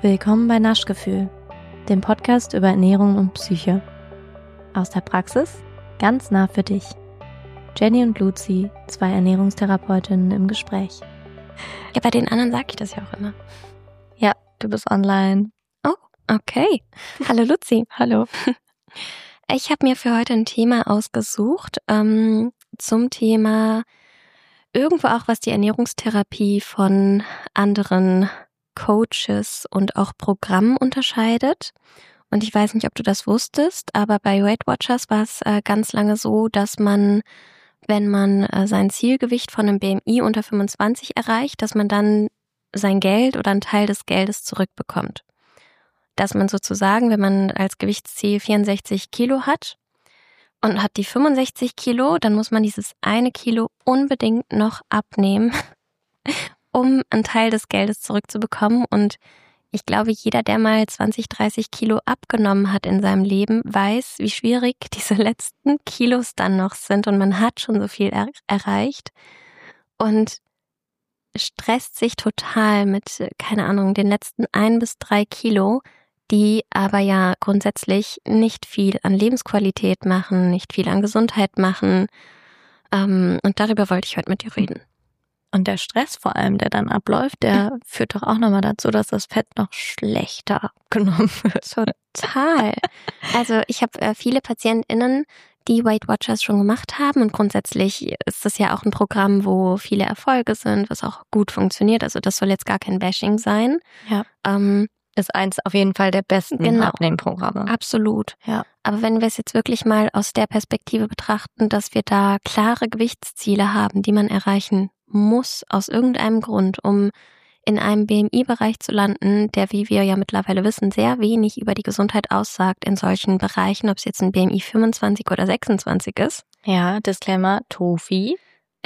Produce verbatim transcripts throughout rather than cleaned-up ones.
Willkommen bei Naschgefühl, dem Podcast über Ernährung und Psyche. Aus der Praxis, ganz nah für dich. Jenny und Luzi, zwei Ernährungstherapeutinnen im Gespräch. Ja, bei den anderen sage ich das ja auch immer. Ja, du bist online. Oh, okay. Hallo Luzi. Hallo. Ich habe mir für heute ein Thema ausgesucht ähm, zum Thema irgendwo auch, was die Ernährungstherapie von anderen Coaches und auch Programmen unterscheidet. Und ich weiß nicht, ob du das wusstest, aber bei Weight Watchers war es äh, ganz lange so, dass man, wenn man äh, sein Zielgewicht von einem B M I unter fünfundzwanzig erreicht, dass man dann sein Geld oder einen Teil des Geldes zurückbekommt. Dass man sozusagen, wenn man als Gewichtsziel vierundsechzig Kilo hat und hat die fünfundsechzig Kilo, dann muss man dieses eine Kilo unbedingt noch abnehmen, um einen Teil des Geldes zurückzubekommen. Und ich glaube, jeder, der mal zwanzig, dreißig Kilo abgenommen hat in seinem Leben, weiß, wie schwierig diese letzten Kilos dann noch sind. Und man hat schon so viel er- erreicht und stresst sich total mit, keine Ahnung, den letzten ein bis drei Kilo, die aber ja grundsätzlich nicht viel an Lebensqualität machen, nicht viel an Gesundheit machen. Ähm, und darüber wollte ich heute mit dir reden. Und der Stress vor allem, der dann abläuft, der führt doch auch nochmal dazu, dass das Fett noch schlechter abgenommen wird. Total. Also ich habe äh, viele PatientInnen, die Weight Watchers schon gemacht haben, und grundsätzlich ist das ja auch ein Programm, wo viele Erfolge sind, was auch gut funktioniert. Also das soll jetzt gar kein Bashing sein. Ja. Ähm, ist eins auf jeden Fall der besten genau. Abnehmprogramme. Absolut. Ja. Aber wenn wir es jetzt wirklich mal aus der Perspektive betrachten, dass wir da klare Gewichtsziele haben, die man erreichen muss aus irgendeinem Grund, um in einem B M I-Bereich zu landen, der, wie wir ja mittlerweile wissen, sehr wenig über die Gesundheit aussagt in solchen Bereichen, ob es jetzt ein B M I fünfundzwanzig oder sechsundzwanzig ist. Ja, Disclaimer, Tofi.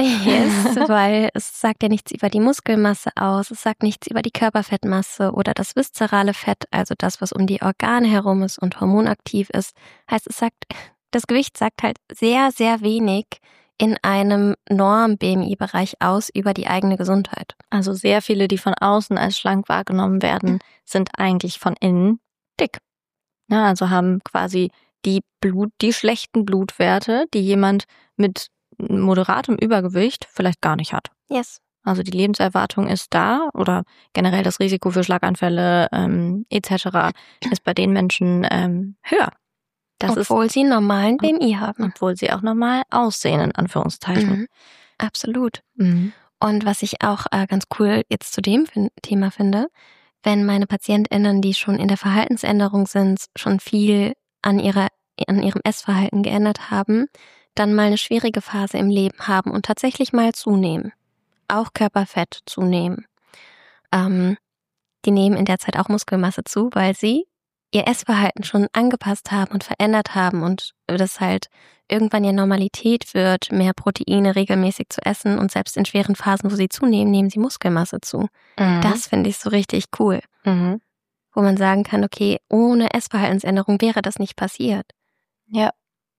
Yes, weil es sagt ja nichts über die Muskelmasse aus, es sagt nichts über die Körperfettmasse oder das viszerale Fett, also das, was um die Organe herum ist und hormonaktiv ist. Heißt, es sagt, das Gewicht sagt halt sehr, sehr wenig in einem Norm-B M I-Bereich aus über die eigene Gesundheit. Also sehr viele, die von außen als schlank wahrgenommen werden, sind eigentlich von innen dick. Ja, also haben quasi die Blut, die schlechten Blutwerte, die jemand mit moderatem Übergewicht vielleicht gar nicht hat. Yes. Also die Lebenserwartung ist da oder generell das Risiko für Schlaganfälle ähm, et cetera ist bei den Menschen ähm, höher. Das obwohl ist, sie einen normalen B M I haben. Obwohl sie auch normal aussehen, in Anführungszeichen. Mhm. Absolut. Mhm. Und was ich auch äh, ganz cool jetzt zu dem fin- Thema finde, wenn meine PatientInnen, die schon in der Verhaltensänderung sind, schon viel an ihrer an ihrem Essverhalten geändert haben, dann mal eine schwierige Phase im Leben haben und tatsächlich mal zunehmen. Auch Körperfett zunehmen. Ähm, die nehmen in der Zeit auch Muskelmasse zu, weil sie ihr Essverhalten schon angepasst haben und verändert haben und das halt irgendwann ja Normalität wird, mehr Proteine regelmäßig zu essen, und selbst in schweren Phasen, wo sie zunehmen, nehmen sie Muskelmasse zu. Mhm. Das finde ich so richtig cool. Mhm. Wo man sagen kann, okay, ohne Essverhaltensänderung wäre das nicht passiert. Ja.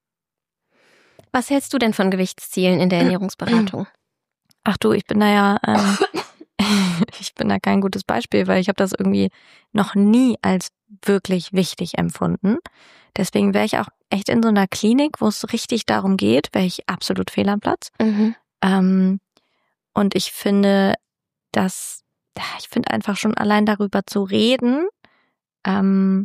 Was hältst du denn von Gewichtszielen in der Ernährungsberatung? Ach du, ich bin da ja, ähm, ich bin da kein gutes Beispiel, weil ich habe das irgendwie noch nie als wirklich wichtig empfunden. Deswegen wäre ich auch echt in so einer Klinik, wo es richtig darum geht, wäre ich absolut fehl am Platz. Mhm. Ähm, und ich finde, dass, ich finde einfach schon allein darüber zu reden, ähm,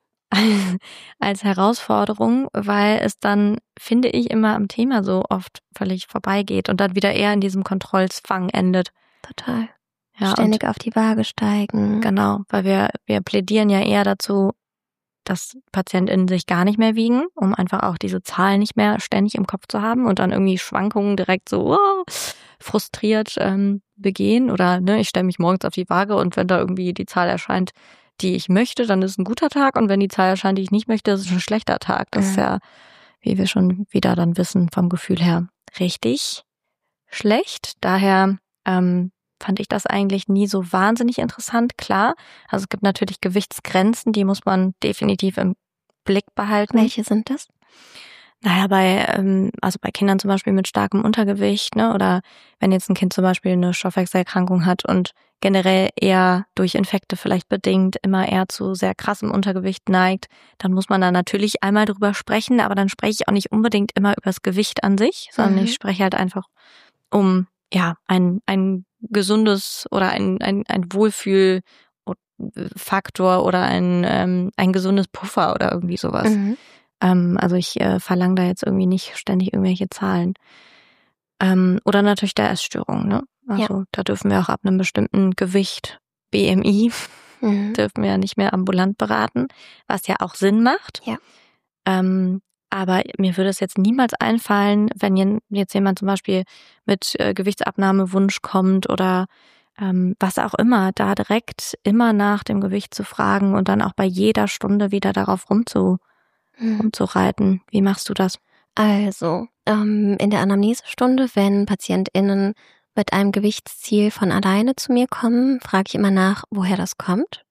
als Herausforderung, weil es dann, finde ich, immer am Thema so oft völlig vorbeigeht und dann wieder eher in diesem Kontrollzwang endet. Total. Ja, Ständig auf die Waage steigen. Genau, weil wir, wir plädieren ja eher dazu, dass PatientInnen sich gar nicht mehr wiegen, um einfach auch diese Zahlen nicht mehr ständig im Kopf zu haben und dann irgendwie Schwankungen direkt so oh, frustriert ähm, begehen. Oder ne, ich stelle mich morgens auf die Waage und wenn da irgendwie die Zahl erscheint, die ich möchte, dann ist es ein guter Tag, und wenn die Zahl erscheint, die ich nicht möchte, ist es ein schlechter Tag. Das Mhm. ist ja, wie wir schon wieder dann wissen, vom Gefühl her richtig schlecht. Daher ähm, fand ich das eigentlich nie so wahnsinnig interessant. Klar, also es gibt natürlich Gewichtsgrenzen, die muss man definitiv im Blick behalten. Welche sind das? Naja, bei, ähm, also bei Kindern zum Beispiel mit starkem Untergewicht, ne, oder wenn jetzt ein Kind zum Beispiel eine Stoffwechselerkrankung hat und generell eher durch Infekte vielleicht bedingt immer eher zu sehr krassem Untergewicht neigt, dann muss man da natürlich einmal drüber sprechen, aber dann spreche ich auch nicht unbedingt immer über das Gewicht an sich, sondern Mhm. ich spreche halt einfach um, ja, ein, ein gesundes oder ein, ein, ein Wohlfühlfaktor oder ein, ähm, ein gesundes Puffer oder irgendwie sowas. Mhm. Ähm, also ich äh, verlange da jetzt irgendwie nicht ständig irgendwelche Zahlen. Ähm, oder natürlich der Essstörung, ne? Also Ja. da dürfen wir auch ab einem bestimmten Gewicht, B M I, Mhm. dürfen wir ja nicht mehr ambulant beraten, was ja auch Sinn macht. Ja. Ähm, aber mir würde es jetzt niemals einfallen, wenn jetzt jemand zum Beispiel mit äh, Gewichtsabnahmewunsch kommt oder ähm, was auch immer, da direkt immer nach dem Gewicht zu fragen und dann auch bei jeder Stunde wieder darauf rumzu, Mhm. rumzureiten. Wie machst du das? Also, ähm, in der Anamnesestunde, wenn PatientInnen mit einem Gewichtsziel von alleine zu mir kommen, frage ich immer nach, woher das kommt.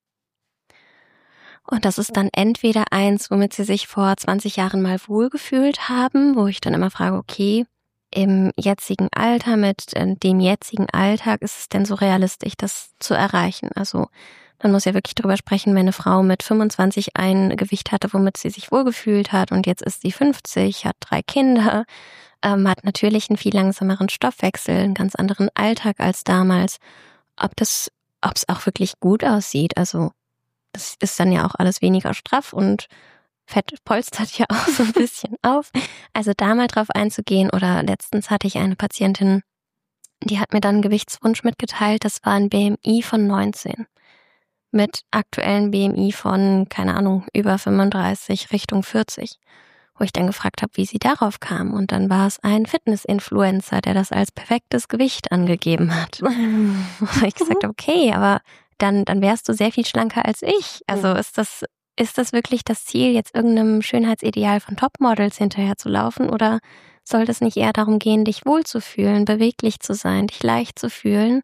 Und das ist dann entweder eins, womit sie sich vor zwanzig Jahren mal wohlgefühlt haben, wo ich dann immer frage, okay, im jetzigen Alter, mit äh, dem jetzigen Alltag, ist es denn so realistisch, das zu erreichen? Also man muss ja wirklich drüber sprechen, wenn eine Frau mit fünfundzwanzig ein Gewicht hatte, womit sie sich wohlgefühlt hat und jetzt ist sie fünfzig, hat drei Kinder, ähm, hat natürlich einen viel langsameren Stoffwechsel, einen ganz anderen Alltag als damals. Ob das, ob es auch wirklich gut aussieht, also das ist dann ja auch alles weniger straff und Fett polstert ja auch so ein bisschen auf. Also da mal drauf einzugehen, oder letztens hatte ich eine Patientin, die hat mir dann einen Gewichtswunsch mitgeteilt, das war ein B M I von neunzehn. Mit aktuellen B M I von, keine Ahnung, über fünfunddreißig Richtung vierzig. Wo ich dann gefragt habe, wie sie darauf kam. Und dann war es ein Fitness-Influencer, der das als perfektes Gewicht angegeben hat. Und ich gesagt, okay, aber dann, dann wärst du sehr viel schlanker als ich. Also ist das, ist das wirklich das Ziel, jetzt irgendeinem Schönheitsideal von Topmodels hinterher zu laufen? Oder soll es nicht eher darum gehen, dich wohlzufühlen, beweglich zu sein, dich leicht zu fühlen,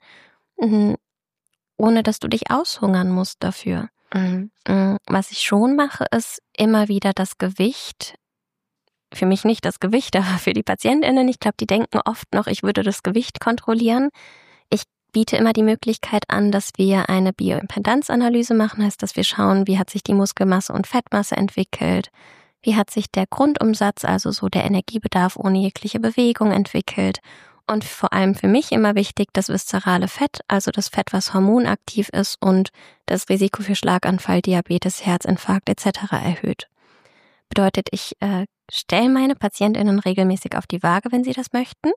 ohne dass du dich aushungern musst dafür? Mhm. Was ich schon mache, ist immer wieder das Gewicht, für mich nicht das Gewicht, aber für die PatientInnen, ich glaube, die denken oft noch, ich würde das Gewicht kontrollieren. Ich biete immer die Möglichkeit an, dass wir eine Bioimpedanzanalyse machen, heißt, dass wir schauen, wie hat sich die Muskelmasse und Fettmasse entwickelt, wie hat sich der Grundumsatz, also so der Energiebedarf ohne jegliche Bewegung entwickelt. Und vor allem für mich immer wichtig, das viszerale Fett, also das Fett, was hormonaktiv ist und das Risiko für Schlaganfall, Diabetes, Herzinfarkt et cetera erhöht. Bedeutet, ich äh, stelle meine PatientInnen regelmäßig auf die Waage, wenn sie das möchten.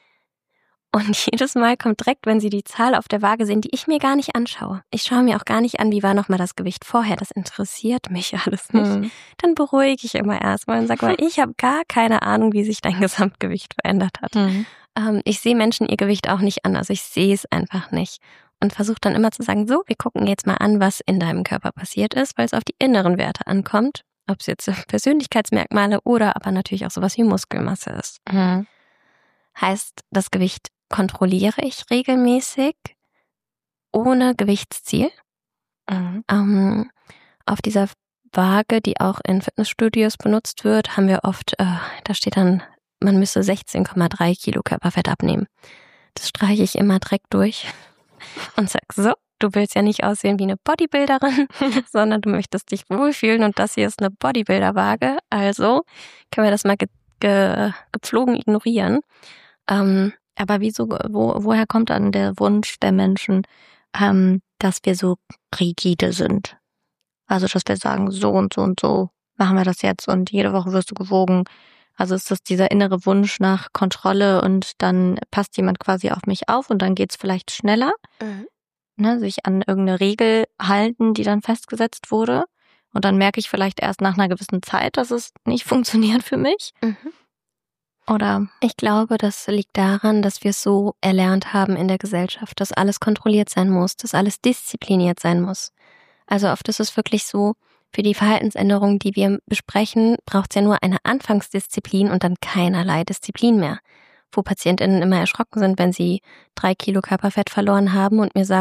Und jedes Mal kommt direkt, wenn sie die Zahl auf der Waage sehen, die ich mir gar nicht anschaue. Ich schaue mir auch gar nicht an, wie war nochmal das Gewicht vorher. Das interessiert mich alles nicht. Mhm. Dann beruhige ich immer erstmal und sage, ich habe gar keine Ahnung, wie sich dein Gesamtgewicht verändert hat. Mhm. Ähm, ich sehe Menschen ihr Gewicht auch nicht an, also ich sehe es einfach nicht. Und versuche dann immer zu sagen, so, wir gucken jetzt mal an, was in deinem Körper passiert ist, weil es auf die inneren Werte ankommt. Ob es jetzt Persönlichkeitsmerkmale oder aber natürlich auch sowas wie Muskelmasse ist. Mhm. Heißt, das Gewicht kontrolliere ich regelmäßig ohne Gewichtsziel. Mhm. Ähm, auf dieser Waage, die auch in Fitnessstudios benutzt wird, haben wir oft, äh, da steht dann, man müsse sechzehn Komma drei Kilo Körperfett abnehmen. Das streiche ich immer direkt durch und sag so, du willst ja nicht aussehen wie eine Bodybuilderin, sondern du möchtest dich wohlfühlen und das hier ist eine Bodybuilder-Waage. Also können wir das mal ge- ge- gepflogen ignorieren. Ähm, Aber wieso, wo, woher kommt dann der Wunsch der Menschen, ähm, dass wir so rigide sind? Also, dass wir sagen, so und so und so machen wir das jetzt und jede Woche wirst du gewogen. Also ist das dieser innere Wunsch nach Kontrolle und dann passt jemand quasi auf mich auf und dann geht's vielleicht schneller. Mhm. Ne, sich an irgendeine Regel halten, die dann festgesetzt wurde. Und dann merke ich vielleicht erst nach einer gewissen Zeit, dass es nicht funktioniert für mich. Mhm. Oder? Ich glaube, das liegt daran, dass wir es so erlernt haben in der Gesellschaft, dass alles kontrolliert sein muss, dass alles diszipliniert sein muss. Also oft ist es wirklich so, für die Verhaltensänderungen, die wir besprechen, braucht es ja nur eine Anfangsdisziplin und dann keinerlei Disziplin mehr. Wo PatientInnen immer erschrocken sind, wenn sie drei Kilo Körperfett verloren haben und mir sagen,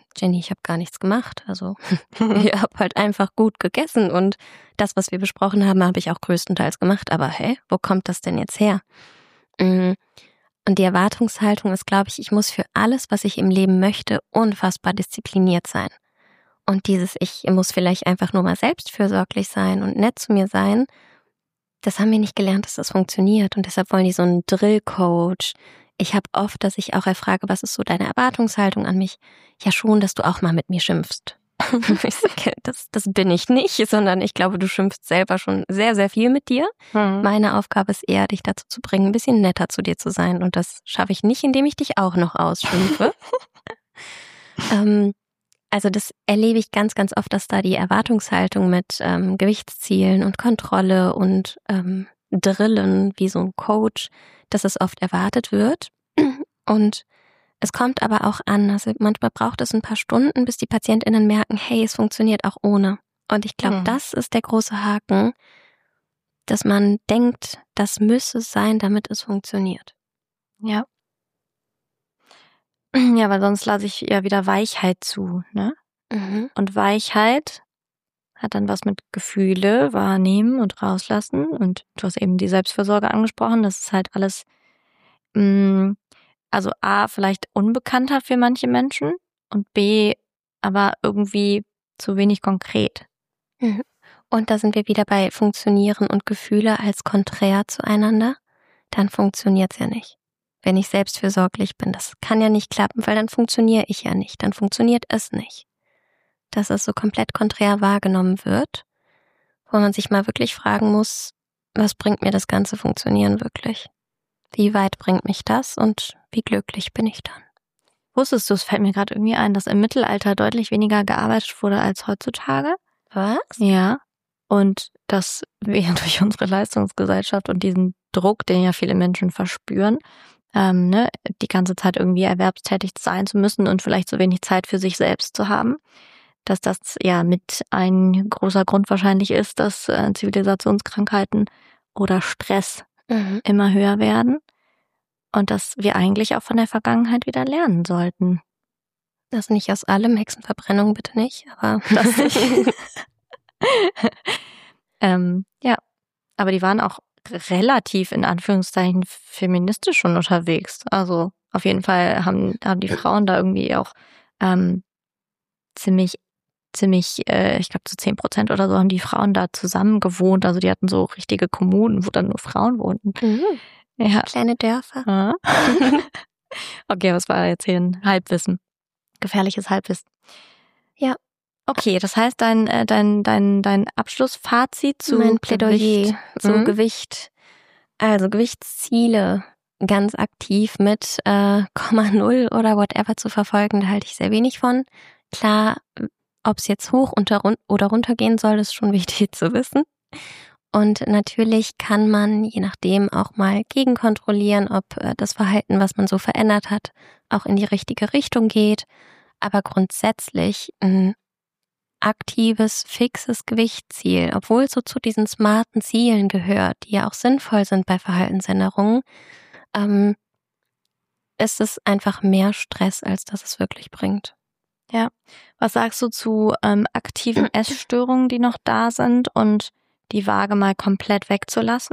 Jenny, ich habe gar nichts gemacht. Also ich habe halt einfach gut gegessen und das, was wir besprochen haben, habe ich auch größtenteils gemacht. Aber hey, wo kommt das denn jetzt her? Und die Erwartungshaltung ist, glaube ich, ich muss für alles, was ich im Leben möchte, unfassbar diszipliniert sein. Und dieses, ich muss vielleicht einfach nur mal selbstfürsorglich sein und nett zu mir sein, das haben wir nicht gelernt, dass das funktioniert. Und deshalb wollen die so einen Drill-Coach. Ich habe oft, dass ich auch erfrage, was ist so deine Erwartungshaltung an mich? Ja schon, dass du auch mal mit mir schimpfst. Ich sage, das, das bin ich nicht, sondern ich glaube, du schimpfst selber schon sehr, sehr viel mit dir. Mhm. Meine Aufgabe ist eher, dich dazu zu bringen, ein bisschen netter zu dir zu sein. Und das schaffe ich nicht, indem ich dich auch noch ausschimpfe. ähm, Also das erlebe ich ganz, ganz oft, dass da die Erwartungshaltung mit ähm, Gewichtszielen und Kontrolle und ähm, Drillen wie so ein Coach, dass es oft erwartet wird. Und es kommt aber auch an. Also manchmal braucht es ein paar Stunden, bis die PatientInnen merken, hey, es funktioniert auch ohne. Und ich glaube, mhm. das ist der große Haken, dass man denkt, das müsse sein, damit es funktioniert. Ja. Ja, weil sonst lasse ich ja wieder Weichheit zu, ne? Mhm. Und Weichheit hat dann was mit Gefühle wahrnehmen und rauslassen. Und du hast eben die Selbstfürsorge angesprochen. Das ist halt alles, mh, also A, vielleicht unbekannter für manche Menschen und B, aber irgendwie zu wenig konkret. Mhm. Und da sind wir wieder bei Funktionieren und Gefühle als konträr zueinander. Dann funktioniert's ja nicht. Wenn ich selbstfürsorglich bin, das kann ja nicht klappen, weil dann funktioniere ich ja nicht, dann funktioniert es nicht. Dass es so komplett konträr wahrgenommen wird, wo man sich mal wirklich fragen muss, was bringt mir das ganze Funktionieren wirklich? Wie weit bringt mich das und wie glücklich bin ich dann? Wusstest du, es fällt mir gerade irgendwie ein, dass im Mittelalter deutlich weniger gearbeitet wurde als heutzutage? Was? Ja. Und dass wir durch unsere Leistungsgesellschaft und diesen Druck, den ja viele Menschen verspüren, ähm, ne, die ganze Zeit irgendwie erwerbstätig sein zu müssen und vielleicht so wenig Zeit für sich selbst zu haben, dass das ja mit ein großer Grund wahrscheinlich ist, dass äh, Zivilisationskrankheiten oder Stress mhm. immer höher werden und dass wir eigentlich auch von der Vergangenheit wieder lernen sollten. Das nicht aus allem, Hexenverbrennung bitte nicht, aber das nicht. ähm, ja, aber die waren auch relativ in Anführungszeichen feministisch schon unterwegs. Also auf jeden Fall haben, haben die Frauen da irgendwie auch ähm, ziemlich, ziemlich, äh, ich glaube zu zehn Prozent oder so haben die Frauen da zusammen gewohnt. Also die hatten so richtige Kommunen, wo dann nur Frauen wohnten. Mhm. Ja. Kleine Dörfer. Ja. Okay, was war jetzt hier ein Halbwissen? Gefährliches Halbwissen. Ja. Okay, das heißt, dein, äh, dein, dein, dein Abschlussfazit zu mein Plädoyer Gewicht. zu mhm. Gewicht. Also Gewichtsziele ganz aktiv mit äh, Komma null oder whatever zu verfolgen, da halte ich sehr wenig von. Klar, ob es jetzt hoch unter, oder runter gehen soll, ist schon wichtig zu wissen. Und natürlich kann man je nachdem auch mal gegenkontrollieren, ob äh, das Verhalten, was man so verändert hat, auch in die richtige Richtung geht. Aber grundsätzlich ein aktives, fixes Gewichtsziel, obwohl es so zu diesen smarten Zielen gehört, die ja auch sinnvoll sind bei Verhaltensänderungen, ähm, ist es einfach mehr Stress, als dass es wirklich bringt. Ja, was sagst du zu ähm, aktiven Essstörungen, die noch da sind und die Waage mal komplett wegzulassen?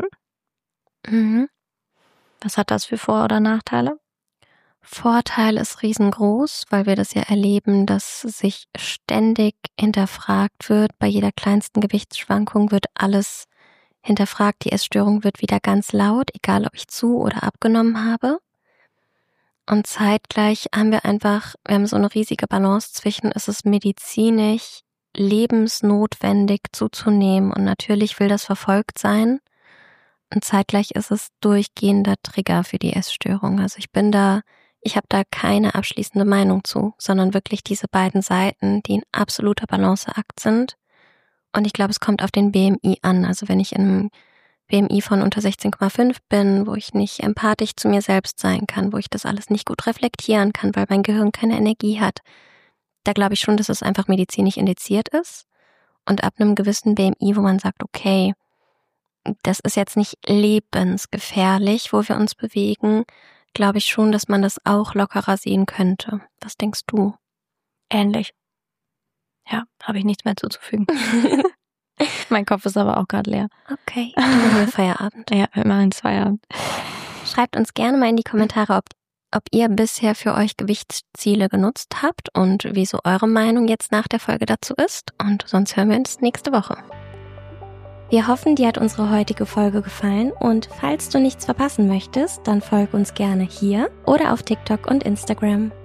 Mhm. Was hat das für Vor- oder Nachteile? Vorteil ist riesengroß, weil wir das ja erleben, dass sich ständig hinterfragt wird. Bei jeder kleinsten Gewichtsschwankung wird alles hinterfragt. Die Essstörung wird wieder ganz laut, egal ob ich zu- oder abgenommen habe. Und zeitgleich haben wir einfach, wir haben so eine riesige Balance zwischen, ist es medizinisch lebensnotwendig zuzunehmen und natürlich will das verfolgt sein. Und zeitgleich ist es durchgehender Trigger für die Essstörung. Also ich bin da, ich habe da keine abschließende Meinung zu, sondern wirklich diese beiden Seiten, die in absoluter Balanceakt sind. Und ich glaube, es kommt auf den B M I an. Also wenn ich in einem B M I von unter sechzehn Komma fünf bin, wo ich nicht empathisch zu mir selbst sein kann, wo ich das alles nicht gut reflektieren kann, weil mein Gehirn keine Energie hat, da glaube ich schon, dass es einfach medizinisch indiziert ist. Und ab einem gewissen B M I, wo man sagt, okay, das ist jetzt nicht lebensgefährlich, wo wir uns bewegen, glaube ich schon, dass man das auch lockerer sehen könnte. Was denkst du? Ähnlich. Ja, habe ich nichts mehr zuzufügen. Mein Kopf ist aber auch gerade leer. Okay, dann machen wir Feierabend. Ja, wir machen jetzt Feierabend. Schreibt uns gerne mal in die Kommentare, ob, ob ihr bisher für euch Gewichtsziele genutzt habt und wie so eure Meinung jetzt nach der Folge dazu ist. Und sonst hören wir uns nächste Woche. Wir hoffen, dir hat unsere heutige Folge gefallen und falls du nichts verpassen möchtest, dann folg uns gerne hier oder auf TikTok und Instagram.